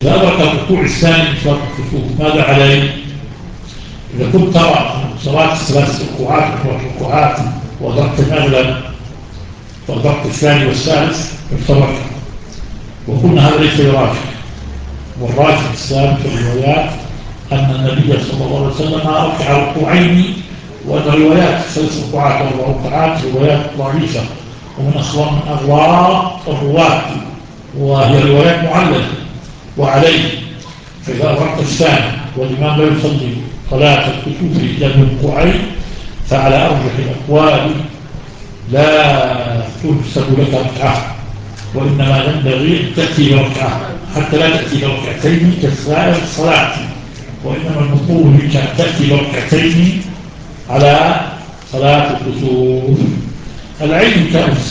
إذا أدرك الركوع الثاني من صلاة الكسوف ماذا عليه؟ إذا كنت ترى صلاة ثلاث ركوعات ركوعات وأدركت مثلا وأدركت الثاني والثالث فافترقت، وقلنا هذا ليس يراجع، والراجع الثابت في الروايات أن النبي صلى الله عليه وسلم ركع ركوعين، وأن روايات ثلاث ركوعات وأربع ركوعات روايات ضعيفة ومن أغلاط الرواة، وهي روايات معللة. وعليه فإذا أدركت الثاني والإمام لا يصلي صلاة الكسوف إلا بركوعين فعلى أرجح الأقوال لا تحسب لك ركعة، وإنما ينبغي أن تأتي بركعة حتى لا تأتي بركعتين كسائر الصلاة، وإنما المطلوب منك أن تأتي بركعتين على صلاة الكسوف. العلم كان